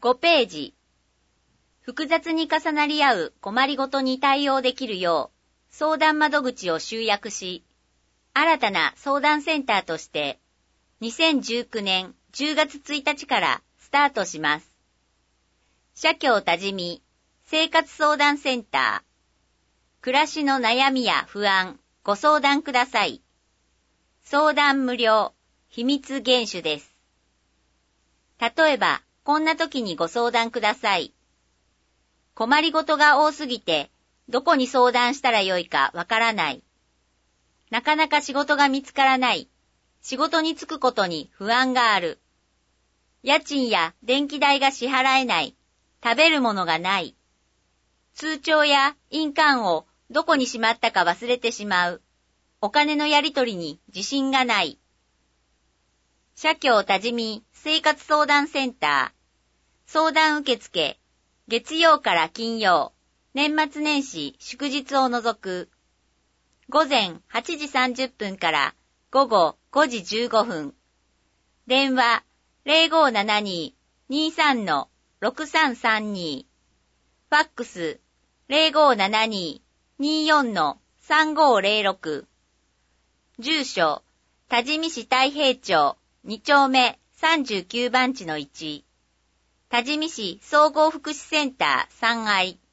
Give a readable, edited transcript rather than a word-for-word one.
5ページ。複雑に重なり合う困りごとに対応できるよう、相談窓口を集約し、新たな相談センターとして、2019年10月1日からスタートします。社協多治見生活相談センター。暮らしの悩みや不安、ご相談ください。相談無料、秘密厳守です。例えば、こんな時にご相談ください。困りごとが多すぎて、どこに相談したらよいかわからない。なかなか仕事が見つからない。仕事に就くことに不安がある。家賃や電気代が支払えない。食べるものがない。通帳や印鑑をどこにしまったか忘れてしまう。お金のやり取りに自信がない。社協多治見生活相談センター。相談受付。月曜から金曜。年末年始祝日を除く。午前8時30分から午後5時15分。電話 0572-23-6332。ファックス 0572-24-3506。住所、多治見市太平町2丁目39番地の1。多治見市総合福祉センター3階。